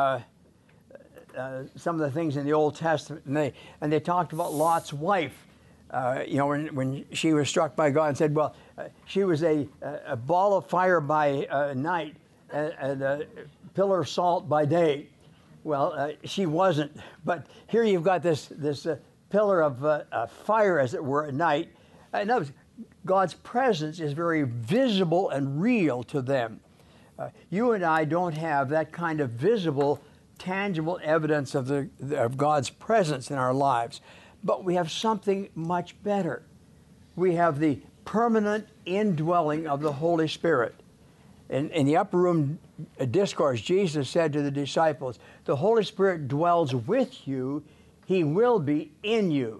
some of the things in the Old Testament, and they talked about Lot's wife. When she was struck by God and said, well, she was a ball of fire by night and a pillar of salt by day. Well, she wasn't. But here you've got this pillar of fire, as it were, at night. In other words, God's presence is very visible and real to them. You and I don't have that kind of visible, tangible evidence of God's presence in our lives. But we have something much better. We have the permanent indwelling of the Holy Spirit. In the upper room discourse, Jesus said to the disciples, the Holy Spirit dwells with you. He will be in you.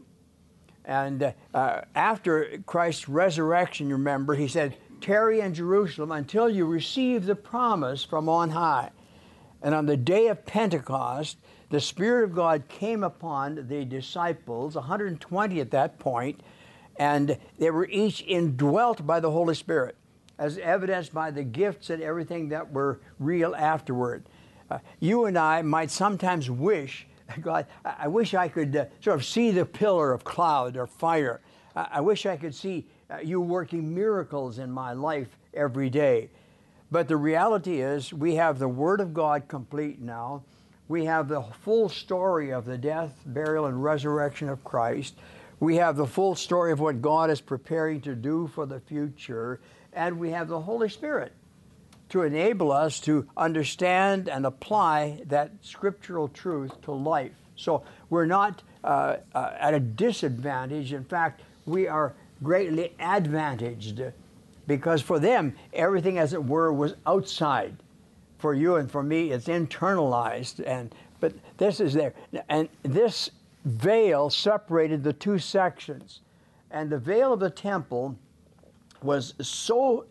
And after Christ's resurrection, you remember, he said, tarry in Jerusalem until you receive the promise from on high. And on the day of Pentecost, the Spirit of God came upon the disciples, 120 at that point, and they were each indwelt by the Holy Spirit, as evidenced by the gifts and everything that were real afterward. You and I might sometimes wish, God, I wish I could sort of see the pillar of cloud or fire. I wish I could see you working miracles in my life every day. But the reality is we have the Word of God complete now. We have the full story of the death, burial, and resurrection of Christ. We have the full story of what God is preparing to do for the future. And we have the Holy Spirit to enable us to understand and apply that scriptural truth to life. So we're not at a disadvantage. In fact, we are greatly advantaged, because for them, everything, as it were, was outside. For you and for me, it's internalized. But this is there. And this veil separated the two sections. And the veil of the temple was so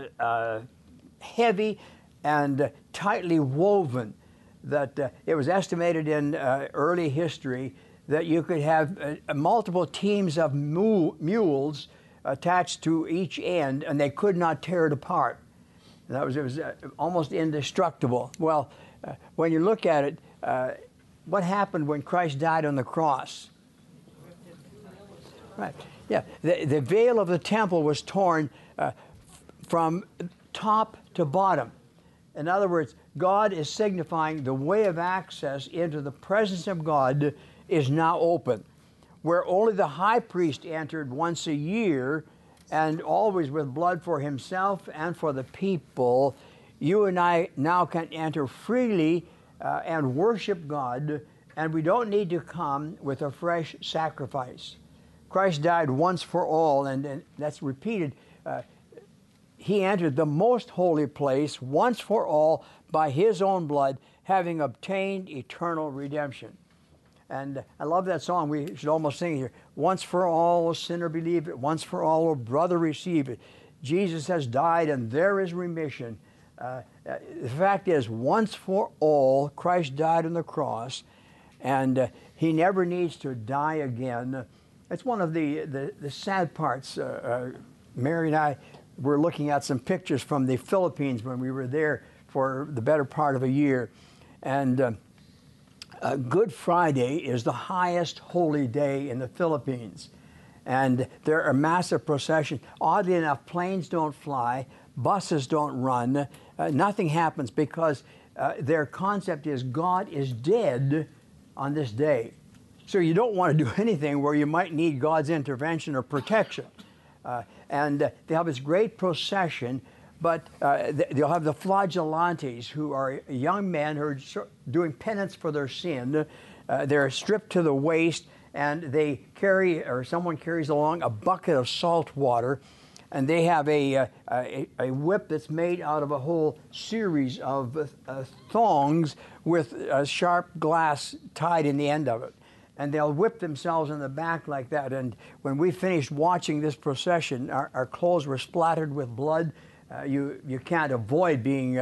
heavy and tightly woven that it was estimated in early history that you could have multiple teams of mules attached to each end, and they could not tear it apart. It was almost indestructible. Well, when you look at it, what happened when Christ died on the cross? Right. Yeah. The veil of the temple was torn from top to bottom. In other words, God is signifying the way of access into the presence of God is now open. Where only the high priest entered once a year, and always with blood for himself and for the people, you and I now can enter freely and worship God, and we don't need to come with a fresh sacrifice. Christ died once for all, and that's repeated. He entered the most holy place once for all by his own blood, having obtained eternal redemption. And I love that song. We should almost sing it here. Once for all, O sinner, believe it. Once for all, O brother, receive it. Jesus has died, and there is remission. The fact is, once for all, Christ died on the cross, and he never needs to die again. It's one of the sad parts. Mary and I were looking at some pictures from the Philippines when we were there for the better part of a year. And Good Friday is the highest holy day in the Philippines. And there are massive processions. Oddly enough, planes don't fly, buses don't run, nothing happens, because their concept is God is dead on this day. So you don't want to do anything where you might need God's intervention or protection. And they have this great procession, but they'll have the flagellantes, who are young men who are doing penance for their sin. They're stripped to the waist, and they carry, or someone carries along, a bucket of salt water, and they have a whip that's made out of a whole series of thongs with a sharp glass tied in the end of it. and they'll whip themselves in the back like that. And when we finished watching this procession, our clothes were splattered with blood. You can't avoid being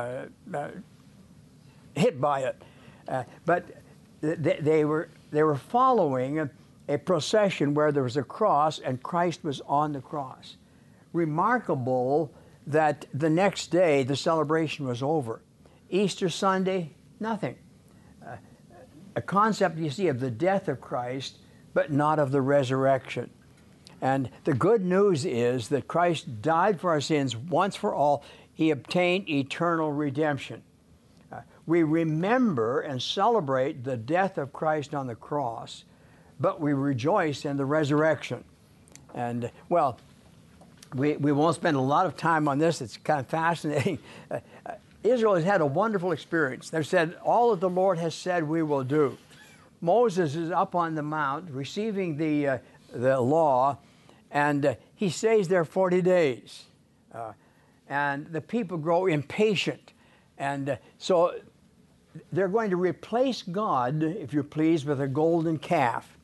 hit by it. But they were following a procession where there was a cross and Christ was on the cross. Remarkable that the next day the celebration was over. Easter Sunday, nothing. A concept you see of the death of Christ, but not of the resurrection. And the good news is that Christ died for our sins once for all. He obtained eternal redemption. We remember and celebrate the death of Christ on the cross, but we rejoice in the resurrection. And, well, we won't spend a lot of time on this. It's kind of fascinating. Israel has had a wonderful experience. They've said, all that the Lord has said we will do. Moses is up on the mount receiving the law, and he stays there 40 days. And the people grow impatient. And so they're going to replace God, if you're pleased, with a golden calf.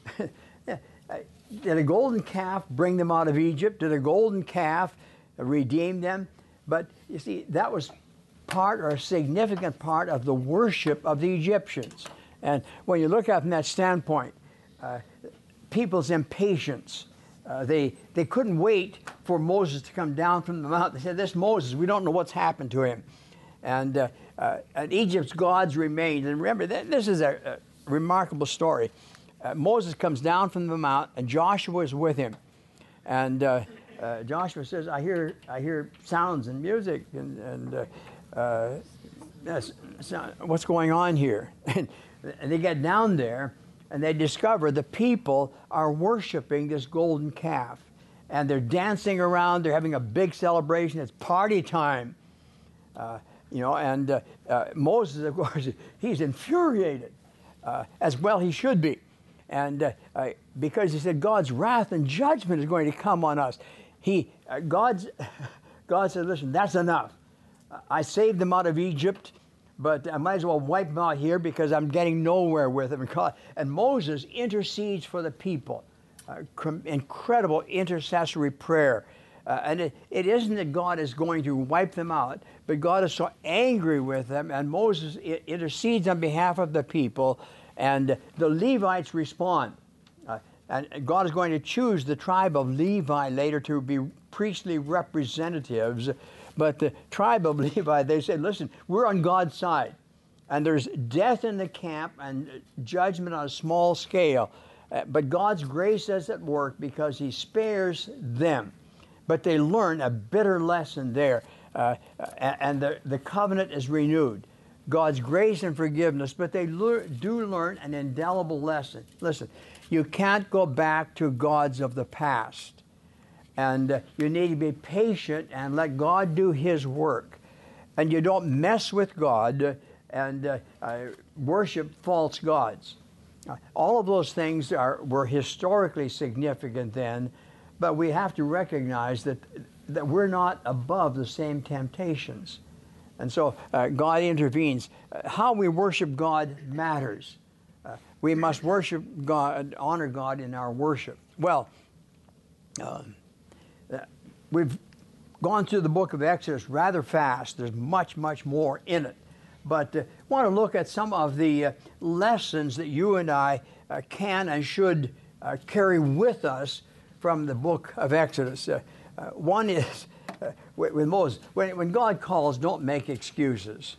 Did a golden calf bring them out of Egypt? Did a golden calf redeem them? But you see, that was part or a significant part of the worship of the Egyptians. And when you look at it from that standpoint, people's impatience, they couldn't wait for Moses to come down from the mountain. They said, this Moses, we don't know what's happened to him. And Egypt's gods remained. And remember, this is a remarkable story. Moses comes down from the mount, and Joshua is with him. And Joshua says, I hear sounds and music, and what's going on here? And they get down there, and they discover the people are worshiping this golden calf. And they're dancing around. They're having a big celebration. It's party time. And Moses, of course, he's infuriated, as well he should be. And because he said God's wrath and judgment is going to come on us. God said, listen, that's enough. I saved them out of Egypt, but I might as well wipe them out here because I'm getting nowhere with them. And Moses intercedes for the people. Incredible intercessory prayer. And it isn't that God is going to wipe them out, but God is so angry with them, and Moses intercedes on behalf of the people, and the Levites respond. And God is going to choose the tribe of Levi later to be priestly representatives. But the tribe of Levi, they said, listen, we're on God's side. And there's death in the camp and judgment on a small scale. But God's grace is at work because he spares them. But they learn a bitter lesson there. And the covenant is renewed. God's grace and forgiveness, but they do learn an indelible lesson. Listen, you can't go back to gods of the past. And you need to be patient and let God do his work. And you don't mess with God and worship false gods. All of those things were historically significant then, but we have to recognize that we're not above the same temptations. And so God intervenes. How we worship God matters. We must worship God, honor God in our worship. Well, we've gone through the book of Exodus rather fast. There's much, much more in it. But I want to look at some of the lessons that you and I can and should carry with us from the book of Exodus. One is with Moses. When God calls, don't make excuses.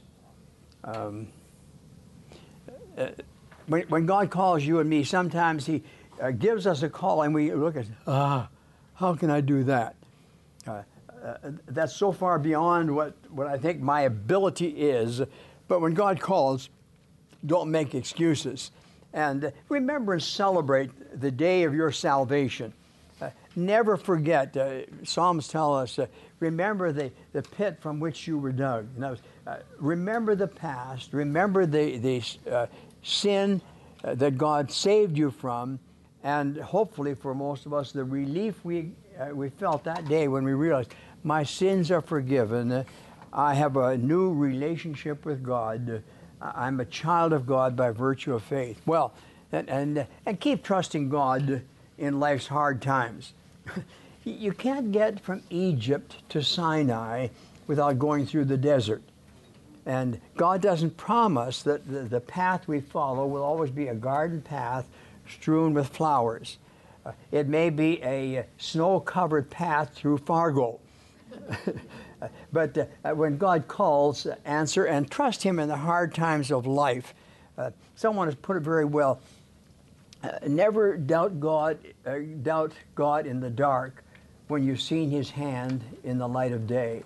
When God calls you and me, sometimes he gives us a call and we look at, how can I do that? That's so far beyond what I think my ability is. But when God calls, don't make excuses. And remember and celebrate the day of your salvation. Never forget, Psalms tell us, remember the pit from which you were dug. Remember the past. Remember the sin that God saved you from. And hopefully for most of us, the relief we felt that day when we realized, my sins are forgiven. I have a new relationship with God. I'm a child of God by virtue of faith. Well, And keep trusting God in life's hard times. You can't get from Egypt to Sinai without going through the desert. And God doesn't promise that the path we follow will always be a garden path strewn with flowers. It may be a snow-covered path through Fargo. But when God calls, answer and trust Him in the hard times of life. Someone has put it very well. Never doubt God in the dark when you've seen His hand in the light of day.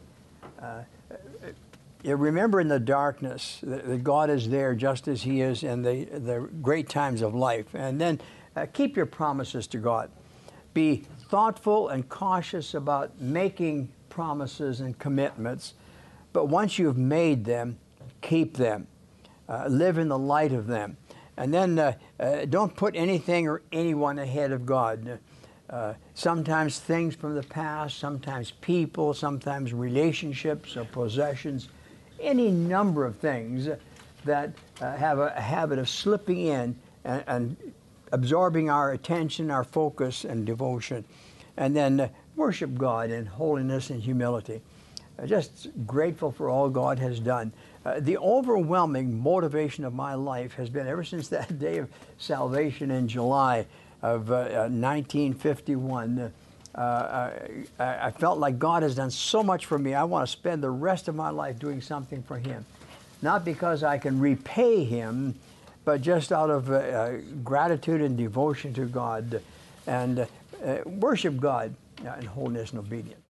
You remember in the darkness that God is there just as He is in the great times of life. And then keep your promises to God. Be thoughtful and cautious about making promises and commitments. But once you've made them, keep them. Live in the light of them. And then don't put anything or anyone ahead of God. Sometimes things from the past, sometimes people, sometimes relationships or possessions, any number of things that have a habit of slipping in and absorbing our attention, our focus, and devotion. And then worship God in holiness and humility. Just grateful for all God has done. The overwhelming motivation of my life has been, ever since that day of salvation in July of 1951, I felt like God has done so much for me. I want to spend the rest of my life doing something for Him. Not because I can repay Him, but just out of gratitude and devotion to God. And worship God in holiness and obedience.